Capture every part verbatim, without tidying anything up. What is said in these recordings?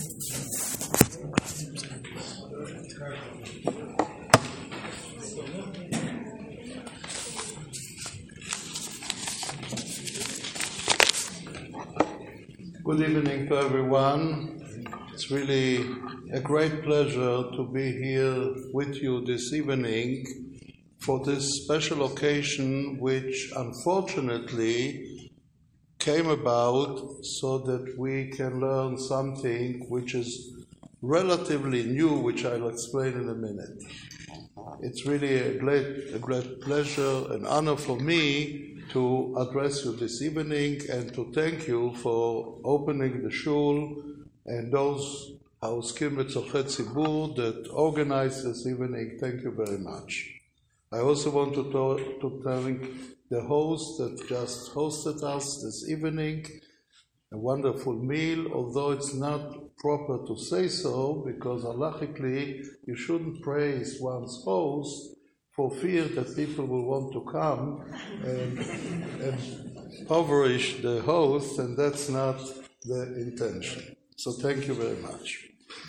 Good evening to everyone. It's really a great pleasure to be here with you this evening for this special occasion, which unfortunately came about so that we can learn something which is relatively new, which I'll explain in a minute. It's really a great, a great pleasure and honor for me to address you this evening and to thank you for opening the shul and those Haoskim B'Tzorchei Tzibur that organized this evening. Thank you very much. I also want to, to, to thank the host that just hosted us this evening. A wonderful meal, although it's not proper to say so, because halachically you shouldn't praise one's host for fear that people will want to come and, and impoverish the host, and that's not the intention. So thank you very much.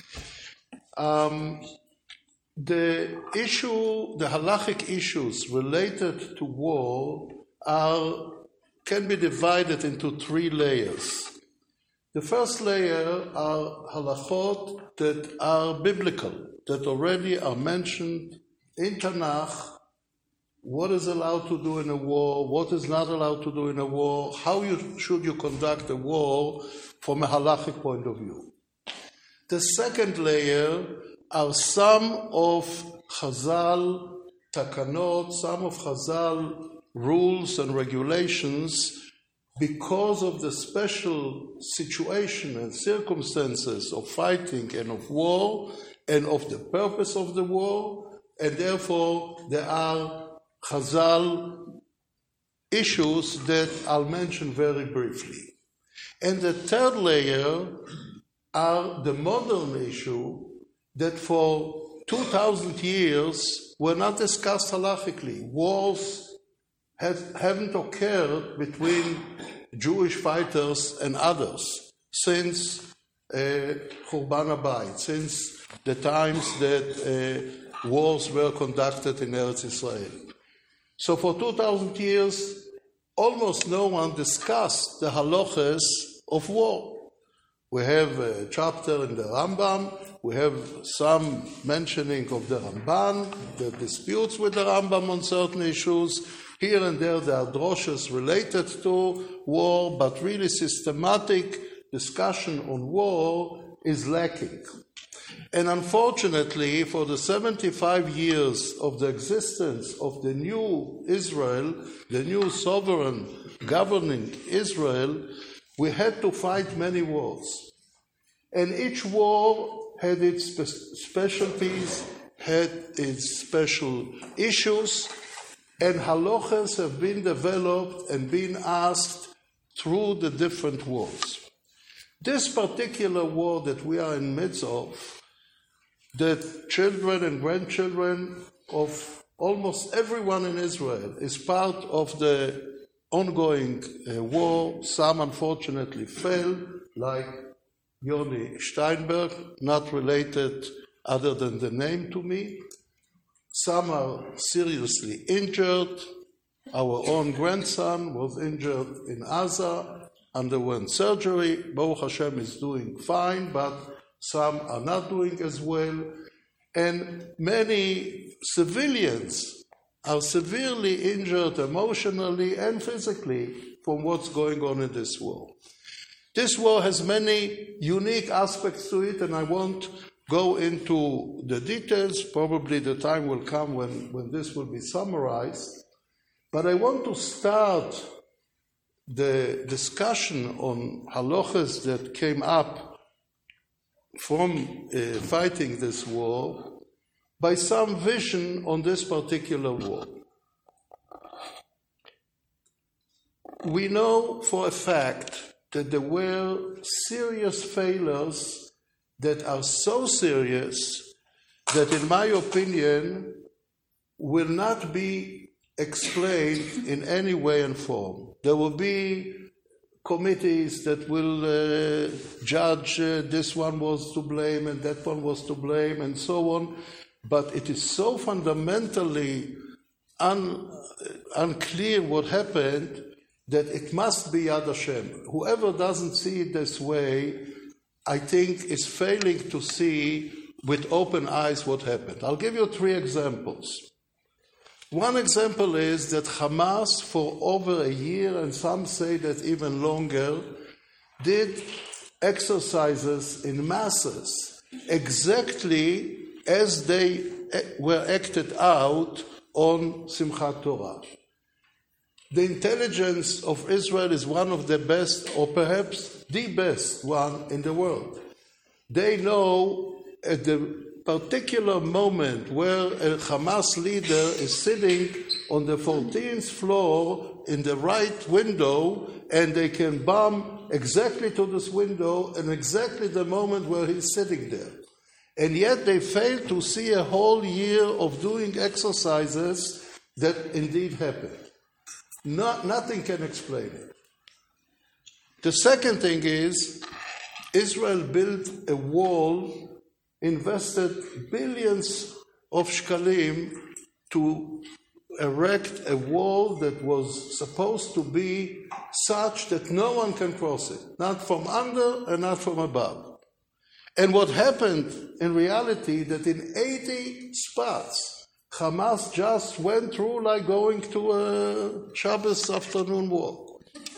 Um, the issue, the halachic issues related to war are can be divided into three layers. The first layer are halachot that are biblical, that already are mentioned in Tanakh, what is allowed to do in a war, what is not allowed to do in a war, how you, should you conduct a war from a halachic point of view. The second layer are some of Chazal takanot, some of Chazal rules and regulations because of the special situation and circumstances of fighting and of war and of the purpose of the war. And therefore, there are Chazal issues that I'll mention very briefly. And the third layer are the modern issue that for two thousand years were not discussed halachically. Wars has, haven't occurred between Jewish fighters and others since uh, Churban Habayit, since the times that uh, wars were conducted in Eretz Israel. So for two thousand years, almost no one discussed the halachas of war. We have a chapter in the Rambam, we have some mentioning of the Ramban, the disputes with the Rambam on certain issues. Here and there, there are droshes related to war, but really systematic discussion on war is lacking. And unfortunately, for the seventy-five years of the existence of the new Israel, the new sovereign governing Israel, we had to fight many wars. And each war had its spe- specialties, had its special issues, and halachas have been developed and been asked through the different wars. This particular war that we are in midst of, that children and grandchildren of almost everyone in Israel is part of the ongoing uh, war. Some unfortunately fell, like Yoni Steinberg, not related other than the name to me. Some are seriously injured. Our own grandson was injured in Gaza, underwent surgery. Baruch Hashem is doing fine, but some are not doing as well, and many civilians are severely injured emotionally and physically from what's going on in this war. This war has many unique aspects to it, and I won't go into the details. Probably the time will come when, when this will be summarized. But I want to start the discussion on halachas that came up from uh, fighting this war by some vision on this particular war. We know for a fact that there were serious failures that are so serious that, in my opinion, will not be explained in any way and form. There will be committees that will uh, judge uh, this one was to blame and that one was to blame and so on. But it is so fundamentally un, unclear what happened that it must be Yad Hashem. Whoever doesn't see it this way, I think is failing to see with open eyes what happened. I'll give you three examples. One example is that Hamas, for over a year, and some say that even longer, did exercises in masses exactly as they were acted out on Simchat Torah. The intelligence of Israel is one of the best, or perhaps the best one in the world. They know at the particular moment where a Hamas leader is sitting on the fourteenth floor in the right window, and they can bomb exactly to this window and exactly the moment where he's sitting there. And yet they fail to see a whole year of doing exercises that indeed happened. Not, nothing can explain it. The second thing is, Israel built a wall, invested billions of shkalim to erect a wall that was supposed to be such that no one can cross it, not from under and not from above. And what happened in reality, that in eighty spots, Hamas just went through like going to a Shabbos afternoon walk.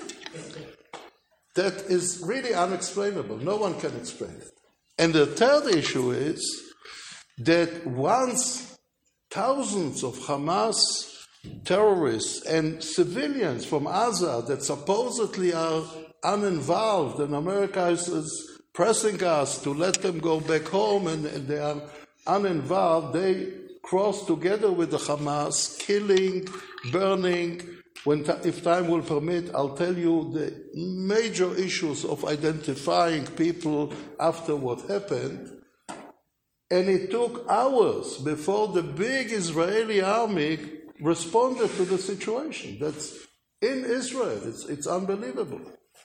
That is really unexplainable. No one can explain it. And the third issue is that once thousands of Hamas terrorists and civilians from Gaza that supposedly are uninvolved, and America is, is pressing us to let them go back home, and, and they are uninvolved, they cross together with the Hamas, killing, burning. When t- if time will permit, I'll tell you the major issues of identifying people after what happened. And it took hours before the big Israeli army responded to the situation. That's in Israel. It's, it's unbelievable.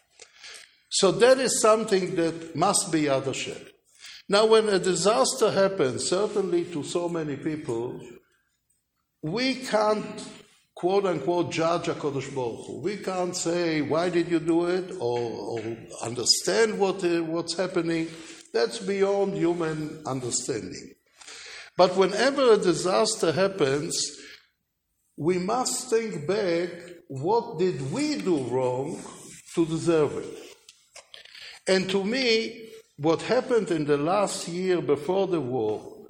So that is something that must be Yad Hashem. Now, when a disaster happens, certainly to so many people, we can't, quote unquote, judge HaKadosh Baruch Hu. We can't say, why did you do it, or, or understand what, uh, what's happening. That's beyond human understanding. But whenever a disaster happens, we must think back, what did we do wrong to deserve it? And to me, what happened in the last year before the war,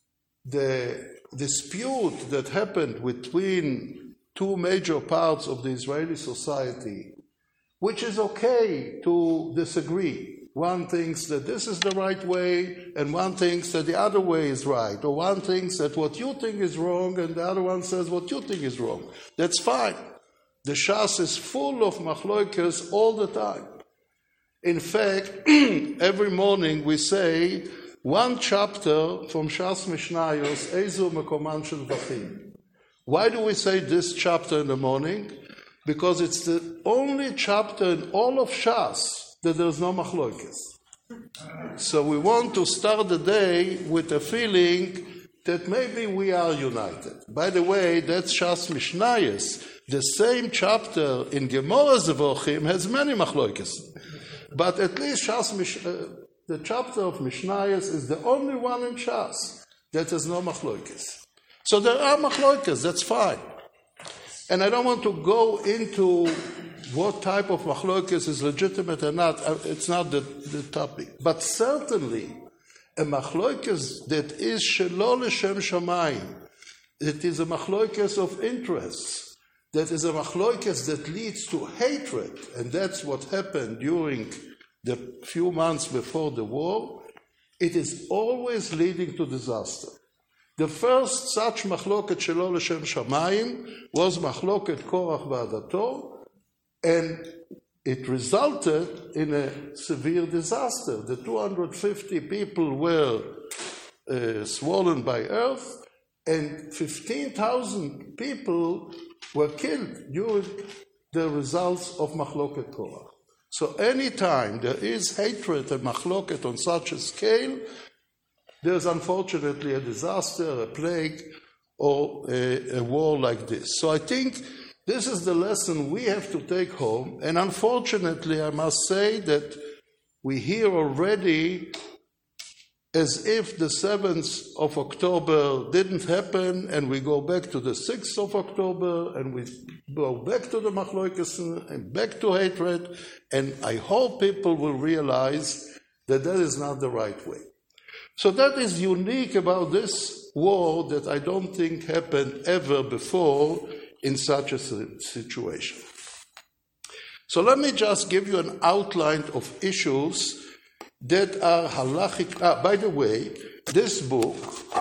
the dispute that happened between two major parts of the Israeli society, which is okay to disagree. One thinks that this is the right way, and one thinks that the other way is right, or one thinks that what you think is wrong, and the other one says what you think is wrong. That's fine. The Shas is full of machlokas all the time. In fact, every morning we say one chapter from Shas Mishnayos, Ezu Mekoman Shel Vachim. Why do we say this chapter in the morning? Because it's the only chapter in all of Shas that there's no machlokas. So we want to start the day with a feeling that maybe we are united. By the way, that's Shas Mishnayos. The same chapter in Gemara Zevochim has many machlokas. But at least Shas Mish, uh, the chapter of Mishnayos is the only one in Shas that has no machlokas. So there are machlokas, that's fine. And I don't want to go into what type of machlokas is legitimate or not. It's not the, the topic. But certainly, a machlokas that is shelo l'shem shamayim, it is a machlokas of interests, that is a machlokas that leads to hatred, and that's what happened during the few months before the war. It is always leading to disaster. The first such machloket shelo l'shem shamayim was machloket Korach v'Adato, and it resulted in a severe disaster. The two hundred fifty people were uh, swollen by earth, and fifteen thousand people were killed during the results of Machloket Korach. So anytime there is hatred and machloket on such a scale, there's unfortunately a disaster, a plague, or a, a war like this. So I think this is the lesson we have to take home, and unfortunately I must say that we hear already as if the seventh of October didn't happen, and we go back to the sixth of October, and we go back to the machloikes and back to hatred, and I hope people will realize that that is not the right way. So that is unique about this war that I don't think happened ever before in such a situation. So let me just give you an outline of issues that are halachic. Ah, by the way, this book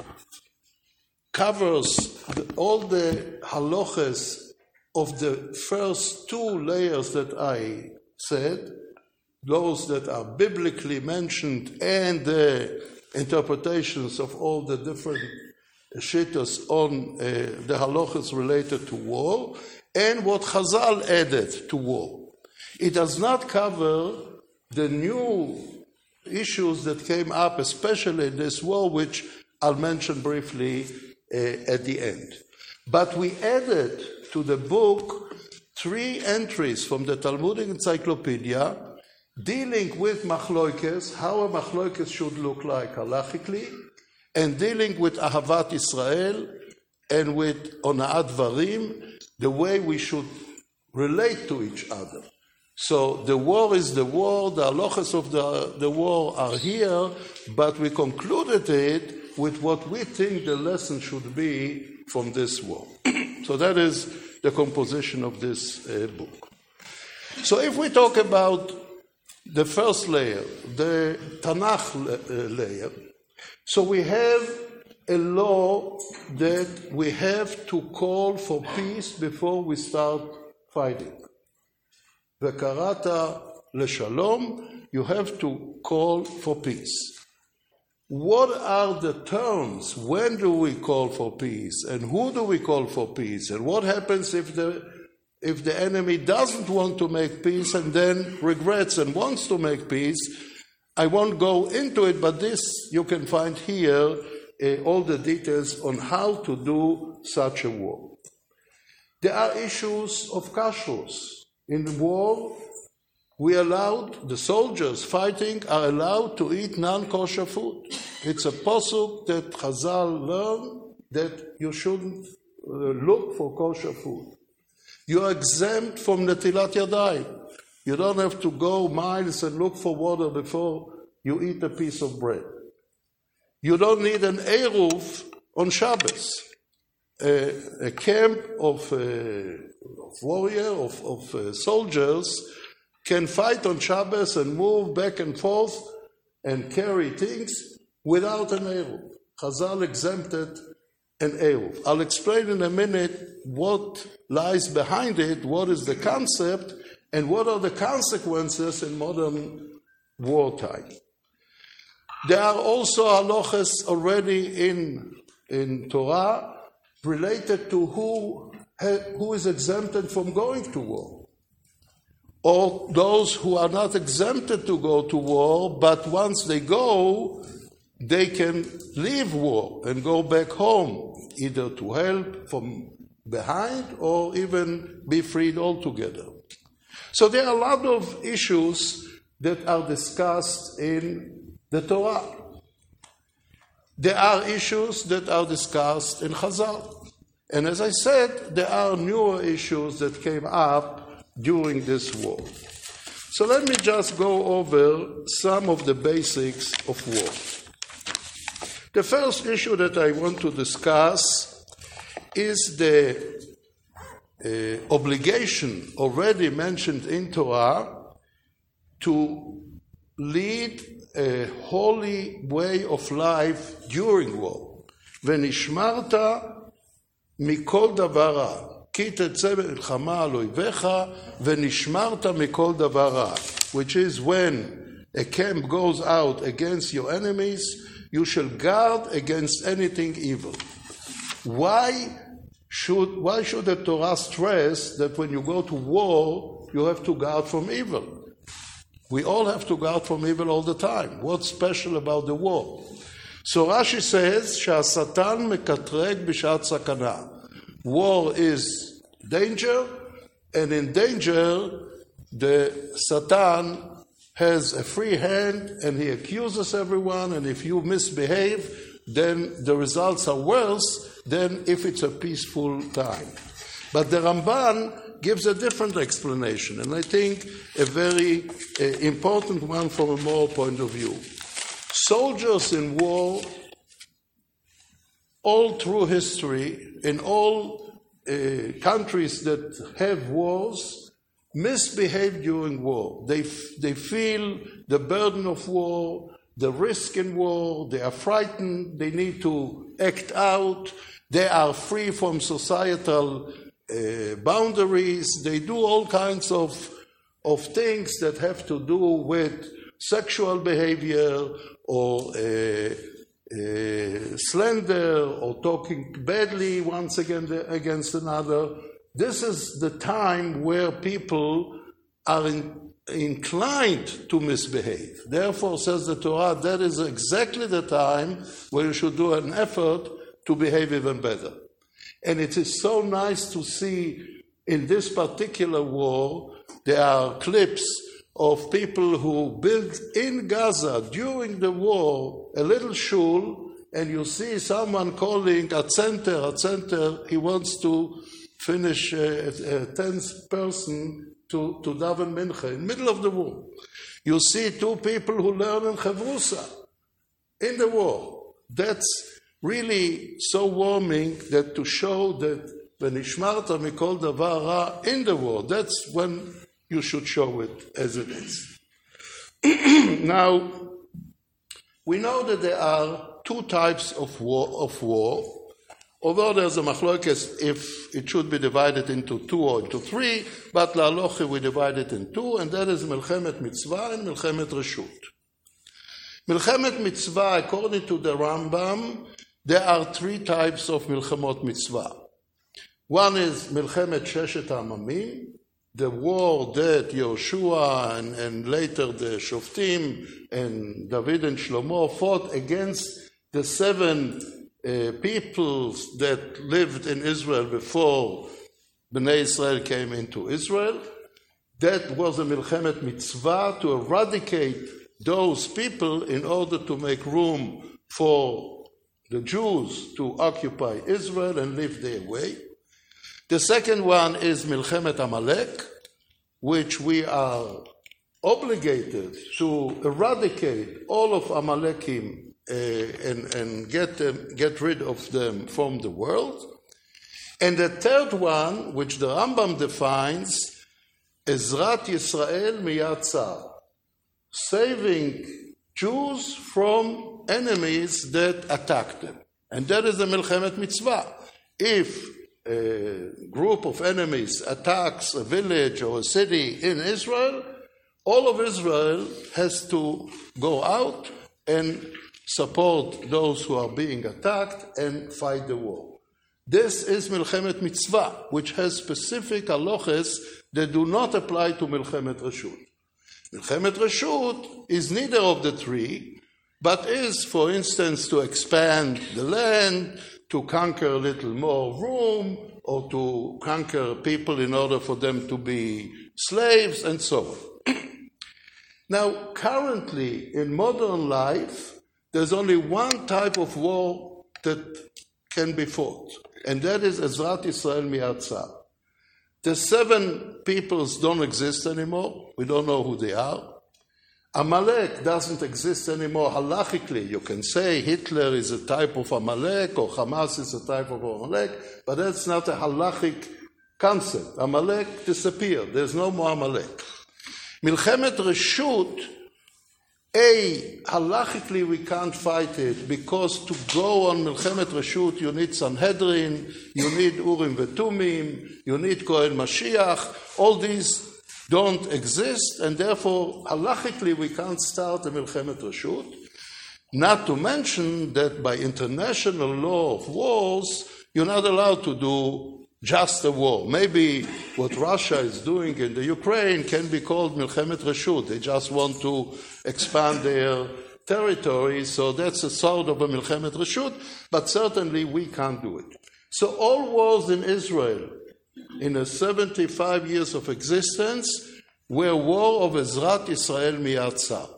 covers the, all the halachas of the first two layers that I said, those that are biblically mentioned and the interpretations of all the different shittas on uh, the halachas related to war, and what Chazal added to war. It does not cover the new issues that came up, especially in this war, which I'll mention briefly uh, at the end. But we added to the book three entries from the Talmudic Encyclopedia dealing with machloikes, how a machloikes should look like halachically, and dealing with Ahavat Israel and with Onaat Dvarim, the way we should relate to each other. So the war is the war, the halachas of the, the war are here, but we concluded it with what we think the lesson should be from this war. So that is the composition of this uh, book. So if we talk about the first layer, the Tanakh layer, so we have a law that we have to call for peace before we start fighting. Vekarata leshalom, you have to call for peace. What are the terms? When do we call for peace? And who do we call for peace? And what happens if the if the enemy doesn't want to make peace and then regrets and wants to make peace? I won't go into it, but this you can find here uh, all the details on how to do such a war. There are issues of kashrus. In the war, we allowed, the soldiers fighting are allowed to eat non-kosher food. It's a pasuk that Chazal learned that you shouldn't uh, look for kosher food. You are exempt from netilat yadayim. You don't have to go miles and look for water before you eat a piece of bread. You don't need an eruv on Shabbos. Uh, a camp of, uh, of warrior, of, of uh, soldiers can fight on Shabbos and move back and forth and carry things without an eruv. Chazal exempted an eruv. I'll explain in a minute what lies behind it, what is the concept, and what are the consequences in modern wartime. There are also halachas already in, in Torah related to who, who is exempted from going to war, or those who are not exempted to go to war, but once they go, they can leave war and go back home, either to help from behind or even be freed altogether. So there are a lot of issues that are discussed in the Torah. There are issues that are discussed in Chazal. And as I said, there are newer issues that came up during this war. So let me just go over some of the basics of war. The first issue that I want to discuss is the uh, obligation already mentioned in Torah to lead a holy way of life during war. Venishmarta mikol davar ra, ki tetzeh במלחמה על אויביך ונשמרת מכל דבר רע, which is when a camp goes out against your enemies, you shall guard against anything evil. Why should, why should the Torah stress that when you go to war, you have to guard from evil? We all have to guard from evil all the time. What's special about the war? So Rashi says, "Sha'asatan mekatreg b'shat sakana." War is danger, and in danger, the Satan has a free hand, and he accuses everyone, and if you misbehave, then the results are worse than if it's a peaceful time. But the Ramban gives a different explanation, and I think a very uh, important one from a moral point of view. Soldiers in war, all through history, in all uh, countries that have wars, misbehave during war. They, f- they feel the burden of war, the risk in war, they are frightened, they need to act out, they are free from societal uh, boundaries, they do all kinds of, of things that have to do with sexual behavior or uh, uh, slander or talking badly once again against another. This is the time where people are in, inclined to misbehave. Therefore, says the Torah, that is exactly the time where you should do an effort to behave even better. And it is so nice to see in this particular war, there are clips of people who built in Gaza during the war a little shul, and you see someone calling at center, at center, he wants to finish a, a tenth person to, to daven mincha in the middle of the war. You see two people who learn in Chavrusa in the war. That's really so warming that to show that v'nishmarta mikol davar ra in the war, that's when you should show it as it is. Now, we know that there are two types of war, of war. Although there's a machlokes if it should be divided into two or into three, but la'aloche we divide it in two, and that is Milchemet Mitzvah and Milchemet Reshut. Milchemet Mitzvah, according to the Rambam, there are three types of Milchemot Mitzvah. One is Milchemet Sheshet Hamamim, the war that Yehoshua and, and later the Shoftim and David and Shlomo fought against the seven Uh, peoples that lived in Israel before Bnei Israel came into Israel. That was a Milchemet Mitzvah to eradicate those people in order to make room for the Jews to occupy Israel and live their way. The second one is Milchemet Amalek, which we are obligated to eradicate all of Amalekim Uh, and, and get them, get rid of them from the world. And the third one, which the Rambam defines, Ezrat Yisrael miyad tzar, saving Jews from enemies that attack them. And that is the Milchemet Mitzvah. If a group of enemies attacks a village or a city in Israel, all of Israel has to go out and support those who are being attacked and fight the war. This is Milchemet Mitzvah, which has specific halachas that do not apply to Milchemet Reshut. Milchemet Reshut is neither of the three, but is, for instance, to expand the land, to conquer a little more room, or to conquer people in order for them to be slaves, and so on. Now, currently, in modern life, there's only one type of war that can be fought, and that is Ezrat Yisrael miyad tzar. The seven peoples don't exist anymore. We don't know who they are. Amalek doesn't exist anymore halachically. You can say Hitler is a type of Amalek or Hamas is a type of Amalek, but that's not a halachic concept. Amalek disappeared. There's no more Amalek. Milchemet Reshut, A, halachically we can't fight it because to go on Milchemet Reshut you need Sanhedrin, you need Urim Vetumim, you need Kohen Mashiach. All these don't exist, and therefore halachically we can't start a Milchemet Reshut. Not to mention that by international law of wars, you're not allowed to do just a war. Maybe what Russia is doing in the Ukraine can be called Milchemet Reshut. They just want to expand their territory, so that's a sort of a Milchemet Reshut, but certainly we can't do it. So all wars in Israel in the seventy-five years of existence were war of Ezrat Yisrael Miyad Tzar.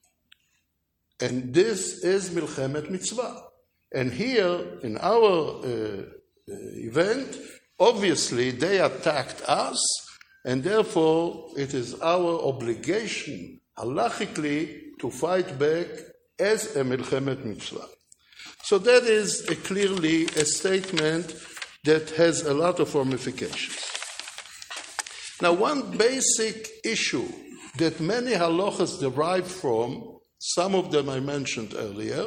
And this is Milchemet Mitzvah. And here, in our uh, event, obviously they attacked us, and therefore it is our obligation, halachically, to fight back as a Milchemet Mitzvah. So that is a clearly a statement that has a lot of ramifications. Now, one basic issue that many halachas derive from, some of them I mentioned earlier,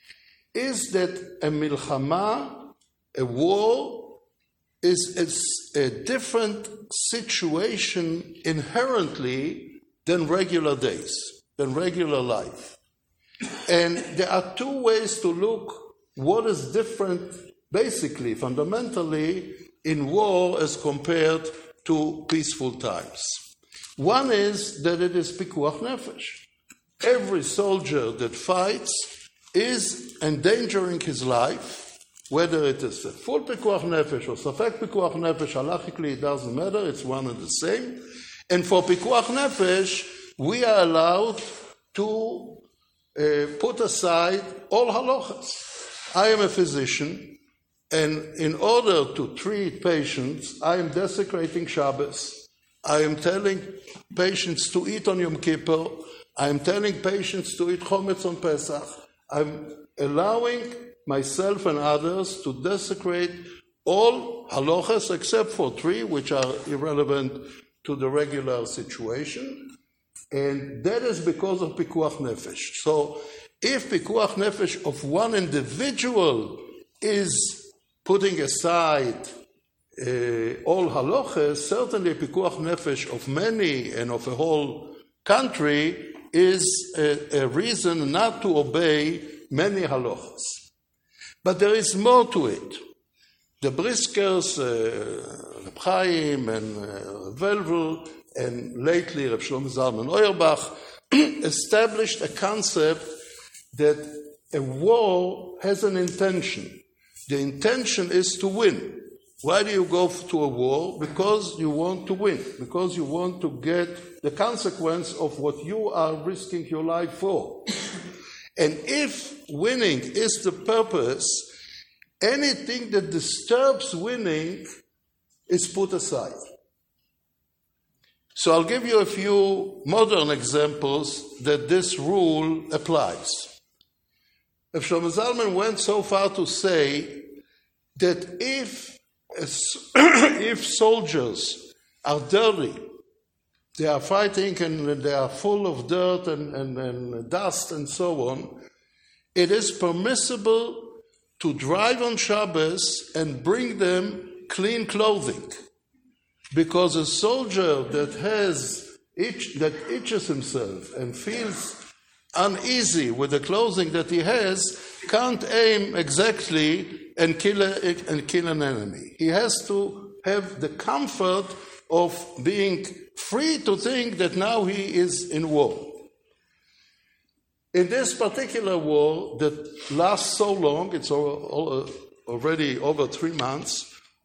is that a milchama, a war, is a, a different situation inherently than regular days, than regular life. And there are two ways to look what is different, basically, fundamentally, in war as compared to peaceful times. One is that it is pikuach nefesh. Every soldier that fights is endangering his life, whether it is a full pikuach nefesh or safek pikuach nefesh, halachically it doesn't matter, it's one and the same. And for pikuach nefesh, we are allowed to uh, put aside all halachas. I am a physician, and in order to treat patients, I am desecrating Shabbos. I am telling patients to eat on Yom Kippur. I am telling patients to eat chometz on Pesach. I'm allowing myself and others to desecrate all halachas except for three, which are irrelevant to the regular situation. And that is because of pikuach nefesh. So if pikuach nefesh of one individual is putting aside uh, all halachas, certainly pikuach nefesh of many and of a whole country is a, a reason not to obey many halachas. But there is more to it. The Briskers, uh, Reb Chaim and uh, Velvel, and lately Reb Shlomo Zalman Auerbach, established a concept that a war has an intention. The intention is to win. Why do you go to a war? Because you want to win, because you want to get the consequence of what you are risking your life for. And if winning is the purpose, anything that disturbs winning is put aside. So I'll give you a few modern examples that this rule applies. If Shlomo Zalman went so far to say that if if soldiers are dirty, they are fighting and they are full of dirt and, and, and dust and so on, it is permissible to drive on Shabbos and bring them clean clothing. Because a soldier that has itch, that itches himself and feels uneasy with the clothing that he has can't aim exactly and kill, a, and kill an enemy. He has to have the comfort of being free to think that now he is in war. In this particular war that lasts so long, it's already over three months,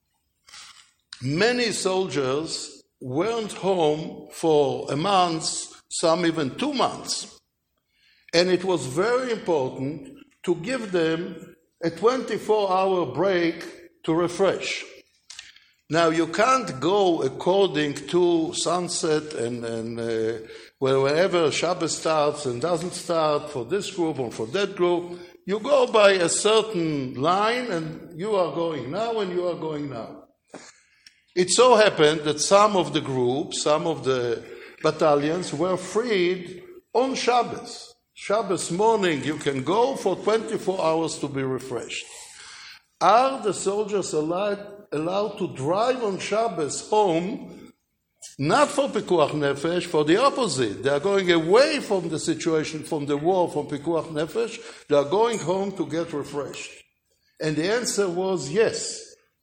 many soldiers weren't home for a month, some even two months. And it was very important to give them a twenty-four hour break to refresh. Now, you can't go according to sunset and, and uh, well, whenever Shabbos starts and doesn't start for this group or for that group. You go by a certain line, and you are going now and you are going now. It so happened that some of the groups, some of the battalions were freed on Shabbos. Shabbos morning, you can go for twenty-four hours to be refreshed. Are the soldiers allowed, allowed to drive on Shabbos home, not for pikuach nefesh, for the opposite? They are going away from the situation, from the war, from pikuach nefesh. They are going home to get refreshed. And the answer was yes.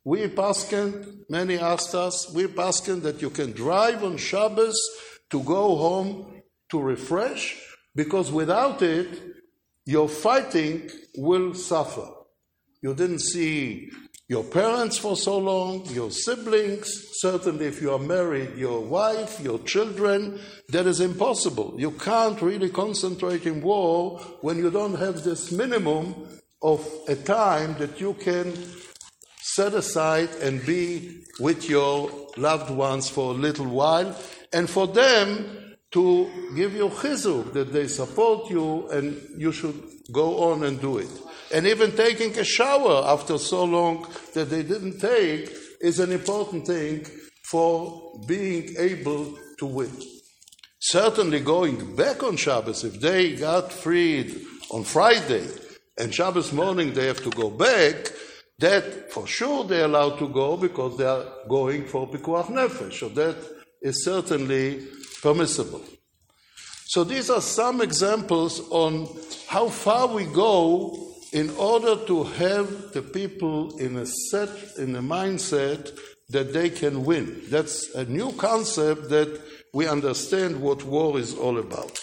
We paskin, many asked us, we paskin that you can drive on Shabbos to go home to refresh, because without it, your fighting will suffer. You didn't see your parents for so long, your siblings, certainly if you are married, your wife, your children. That is impossible. You can't really concentrate in war when you don't have this minimum of a time that you can set aside and be with your loved ones for a little while, and for them to give you chizuk, that they support you and you should go on and do it. And even taking a shower after so long that they didn't take is an important thing for being able to win. Certainly going back on Shabbos, if they got freed on Friday and Shabbos morning they have to go back, that for sure they're allowed to go because they are going for Pikuach Nefesh. So that is certainly permissible. So these are some examples on how far we go in order to have the people in a set, in a mindset that they can win. That's a new concept that we understand what war is all about.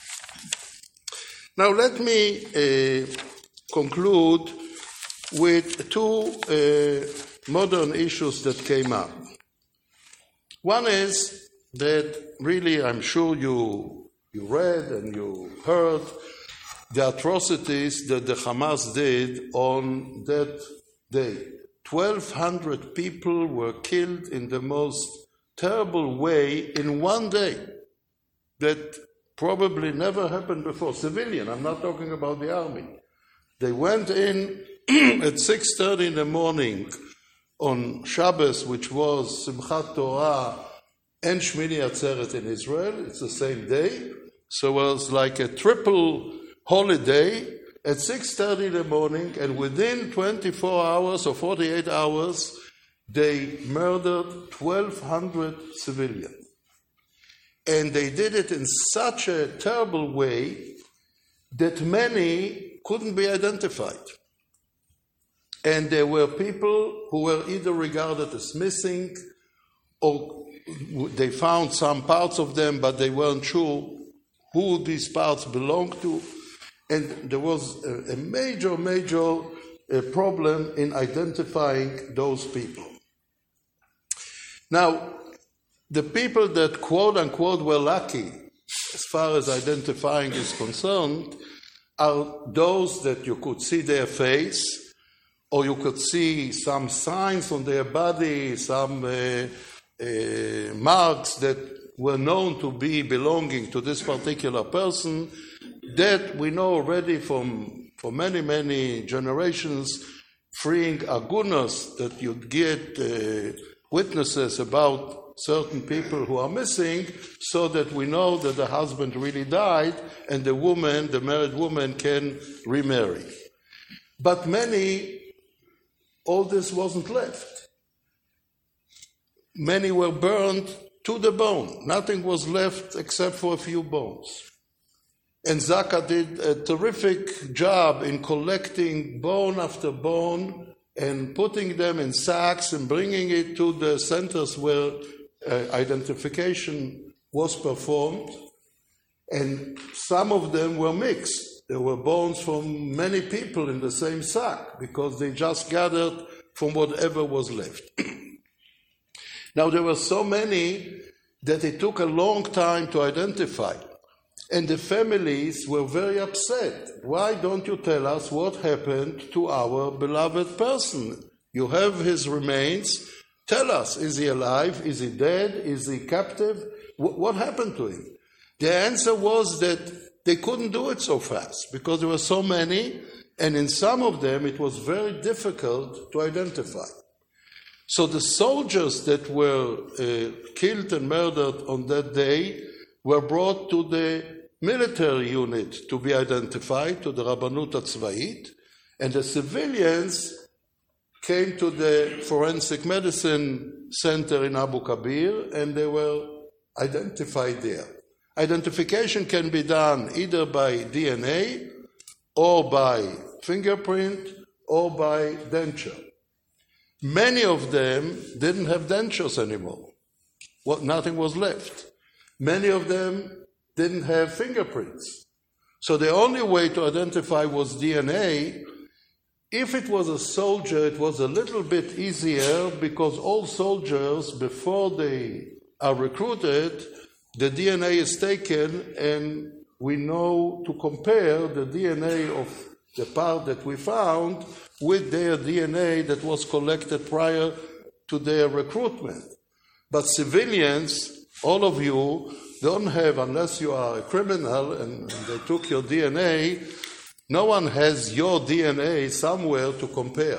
Now let me uh, conclude with two uh, modern issues that came up. One is that really, I'm sure you, you read and you heard the atrocities that the Hamas did on that day. twelve hundred people were killed in the most terrible way in one day. That probably never happened before. Civilian, I'm not talking about the army. They went in at six thirty in the morning on Shabbos, which was Simchat Torah and Shmini Atzeret in Israel. It's the same day. So it was like a triple holiday at six thirty in the morning, and within twenty-four hours or forty-eight hours, they murdered twelve hundred civilians. And they did it in such a terrible way that many couldn't be identified. And there were people who were either regarded as missing, or they found some parts of them, but they weren't sure who these parts belonged to. And there was a, a major, major uh, problem in identifying those people. Now, the people that quote-unquote were lucky, as far as identifying is concerned, are those that you could see their face, or you could see some signs on their body, some uh, uh, marks that were known to be belonging to this particular person, that we know already from for many, many generations, freeing agunas, that you'd get uh, witnesses about certain people who are missing, so that we know that the husband really died and the woman, the married woman, can remarry. But many, all this wasn't left. Many were burned to the bone. Nothing was left except for a few bones. And Zaka did a terrific job in collecting bone after bone and putting them in sacks and bringing it to the centers where uh, identification was performed. And some of them were mixed. There were bones from many people in the same sack because they just gathered from whatever was left. Now, there were so many that it took a long time to identify. And the families were very upset. Why don't you tell us what happened to our beloved person? You have his remains. Tell us, is he alive? Is he dead? Is he captive? W- what happened to him? The answer was that they couldn't do it so fast because there were so many, and in some of them it was very difficult to identify. So the soldiers that were uh, killed and murdered on that day were brought to the military unit to be identified, to the Rabbanut HaTzva'it, and the civilians came to the forensic medicine center in Abu Kabir, and they were identified there. Identification can be done either by D N A, or by fingerprint, or by denture. Many of them didn't have dentures anymore. What, nothing was left. Many of them didn't have fingerprints. So the only way to identify was D N A. If it was a soldier, it was a little bit easier because all soldiers, before they are recruited, the D N A is taken and we know to compare the D N A of the part that we found with their D N A that was collected prior to their recruitment. But civilians, all of you, don't have, unless you are a criminal and, and they took your D N A, no one has your D N A somewhere to compare.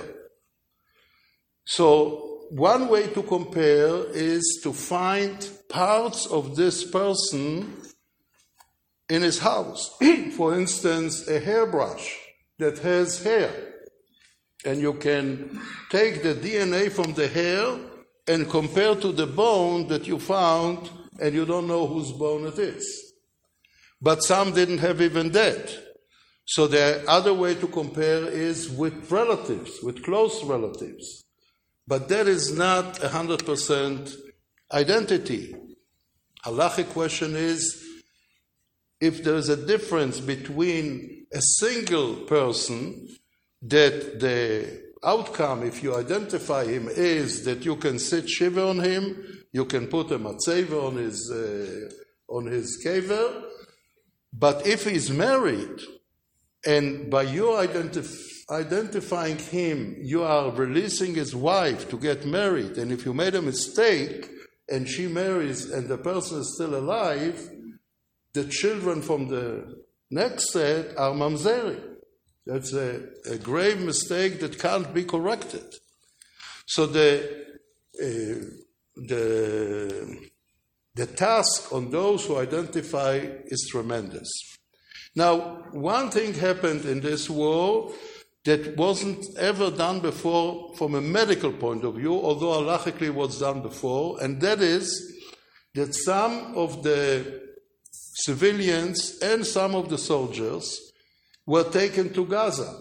So one way to compare is to find parts of this person in his house. For instance, a hairbrush that has hair. And you can take the D N A from the hair and compare to the bone that you found, and you don't know whose bone it is. But some didn't have even that. So the other way to compare is with relatives, with close relatives. But that is not one hundred percent identity. Halachic question is, if there is a difference between a single person, that the outcome, if you identify him, is that you can sit shiva on him, you can put a matzeva on his uh, on his kever, but if he's married, and by you identif- identifying him, you are releasing his wife to get married, and if you made a mistake and she marries and the person is still alive, the children from the next set are mamzeri. That's a, a grave mistake that can't be corrected. So the uh, the the task on those who identify is tremendous. Now, one thing happened in this war that wasn't ever done before from a medical point of view, although halachically it was done before, and that is that some of the civilians and some of the soldiers were taken to Gaza.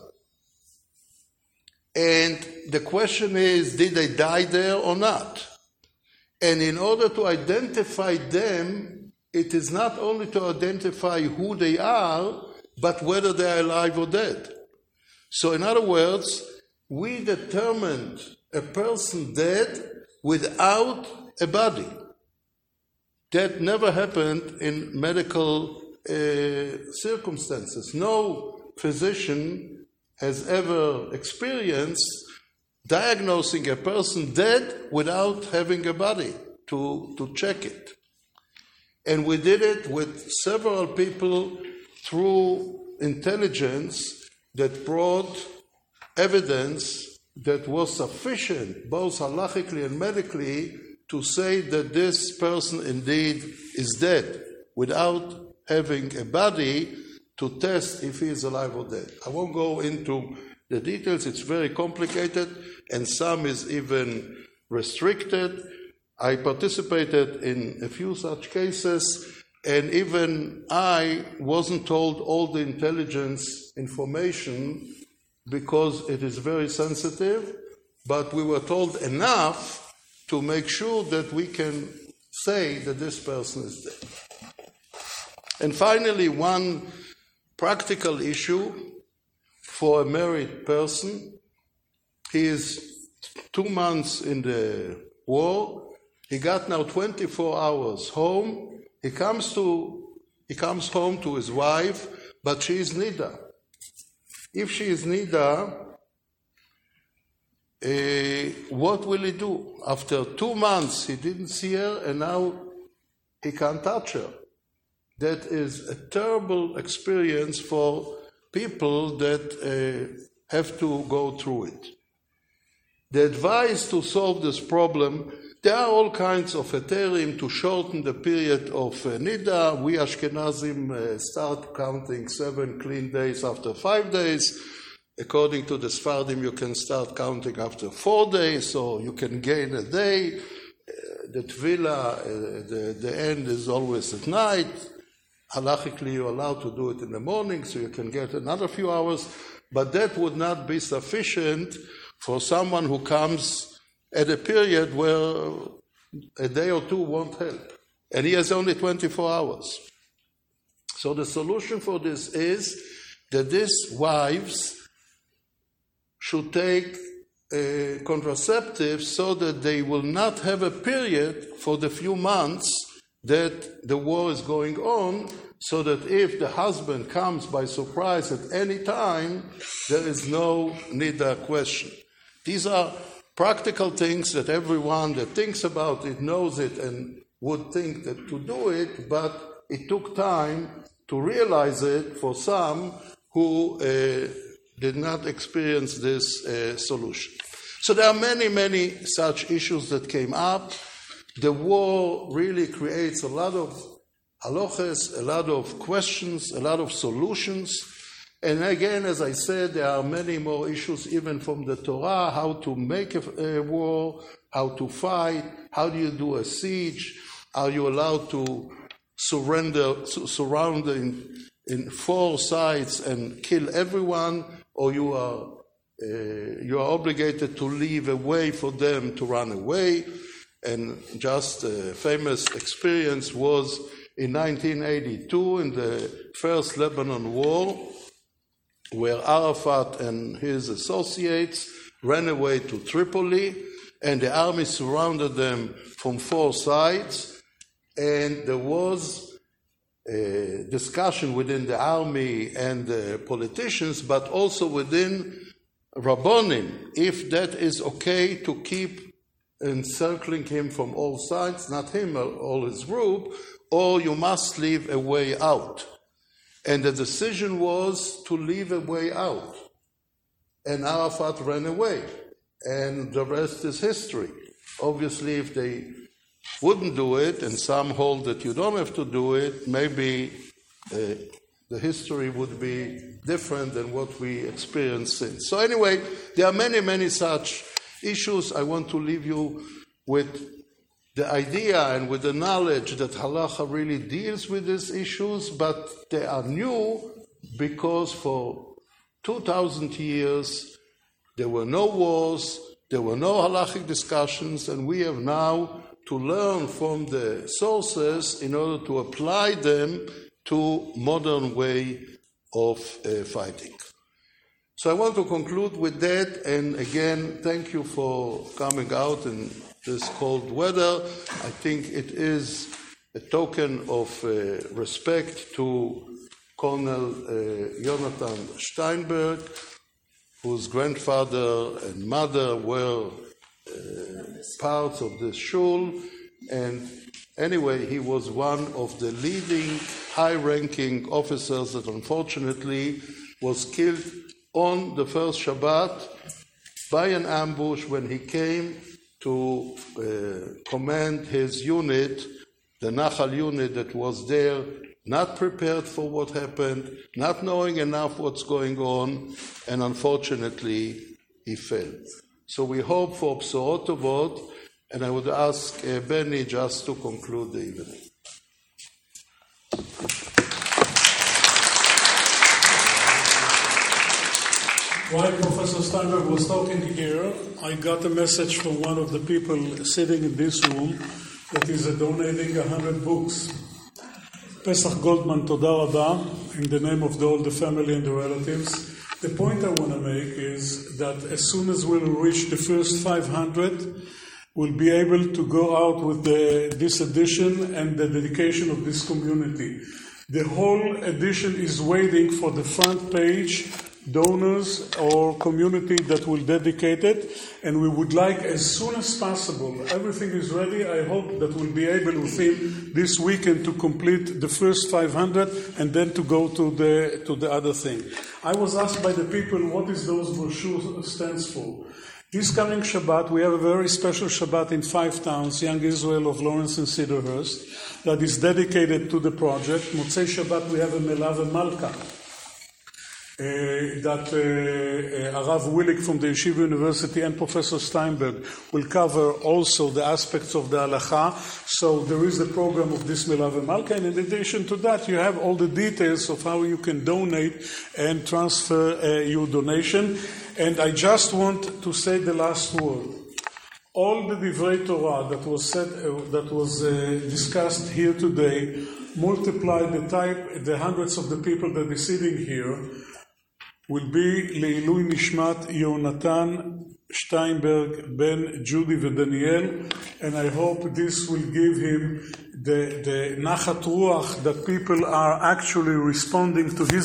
And the question is, did they die there or not? And in order to identify them, it is not only to identify who they are, but whether they are alive or dead. So in other words, we determined a person dead without a body. That never happened in medical uh, circumstances. No physician has ever experienced diagnosing a person dead without having a body to, to check it. And we did it with several people through intelligence that brought evidence that was sufficient, both halachically and medically, to say that this person indeed is dead without having a body to test if he is alive or dead. I won't go into the details, it's very complicated, and some is even restricted. I participated in a few such cases, and even I wasn't told all the intelligence information because it is very sensitive, but we were told enough to make sure that we can say that this person is dead. And finally, one practical issue for a married person. He is two months in the war. He got now twenty-four hours home. He comes to he comes home to his wife, but she is nida. If she is nida, uh, what will he do? After two months, he didn't see her, and now he can't touch her. That is a terrible experience for people that uh, have to go through it. The advice to solve this problem, there are all kinds of heterim to shorten the period of uh, nida. We Ashkenazim uh, start counting seven clean days after five days. According to the Sfardim, you can start counting after four days, so you can gain a day. Uh, the Tvila, uh, the, the end is always at night. Halachically, you're allowed to do it in the morning, so you can get another few hours. But that would not be sufficient for someone who comes at a period where a day or two won't help. And he has only twenty-four hours. So the solution for this is that these wives should take uh, contraceptives so that they will not have a period for the few months that the war is going on, so that if the husband comes by surprise at any time, there is no nida question. These are practical things that everyone that thinks about it knows it and would think that to do it, but it took time to realize it for some who uh, did not experience this uh, solution. So there are many, many such issues that came up. The war really creates a lot of halachas, a lot of questions, a lot of solutions. And again, as I said, there are many more issues even from the Torah, how to make a, a war, how to fight, how do you do a siege, are you allowed to surrender, su- surround in, in four sides and kill everyone, or you are uh, you are obligated to leave a way for them to run away. And just a famous experience was in nineteen eighty-two in the First Lebanon War, where Arafat and his associates ran away to Tripoli, and the army surrounded them from four sides. And there was a discussion within the army and the politicians, but also within Rabbonim, if that is okay to keep encircling him from all sides, not him, all his group, or you must leave a way out. And the decision was to leave a way out. And Arafat ran away. And the rest is history. Obviously, if they wouldn't do it, and some hold that you don't have to do it, maybe uh, the history would be different than what we experienced since. So anyway, there are many, many such issues. I want to leave you with the idea and with the knowledge that halacha really deals with these issues, but they are new because for two thousand years there were no wars, there were no halachic discussions, and we have now to learn from the sources in order to apply them to modern way of uh, fighting. So I want to conclude with that, and again, thank you for coming out in this cold weather. I think it is a token of uh, respect to Colonel uh, Jonathan Steinberg, whose grandfather and mother were uh, parts of this shul, and anyway, he was one of the leading high-ranking officers that unfortunately was killed on the first Shabbat by an ambush when he came to uh, command his unit, the Nachal unit that was there, not prepared for what happened, not knowing enough what's going on, and unfortunately he fell. So we hope for Bsorot Tovot, and I would ask uh, Benny just to conclude the evening. While Professor Steinberg was talking here, I got a message from one of the people sitting in this room that is donating one hundred books. Pesach Goldman, toda rabba, in the name of the, all the family and the relatives. The point I want to make is that as soon as we'll reach the first five hundred, we'll be able to go out with the, this edition and the dedication of this community. The whole edition is waiting for the front page donors or community that will dedicate it, and we would like as soon as possible, everything is ready, I hope that we'll be able within this weekend to complete the first five hundred and then to go to the to the other thing. I was asked by the people what is those brochures stands for. This coming Shabbat, we have a very special Shabbat in five towns, Young Israel of Lawrence and Cedarhurst, that is dedicated to the project. Motzei Shabbat, we have a Melave Malka, Uh, that uh, uh, Arav Willig from the Yeshiva University and Professor Steinberg will cover also the aspects of the halacha. So there is the program of this Melave Malka, and in addition to that, you have all the details of how you can donate and transfer uh, your donation. And I just want to say the last word. all the Divrei Torah that was said, uh, that was uh, discussed here today, multiply the type, the hundreds of the people that are sitting here, will be Leilui Nishmat Yonatan Steinberg, Ben, Judy, and Daniel, and I hope this will give him the, the nachat ruach that people are actually responding to his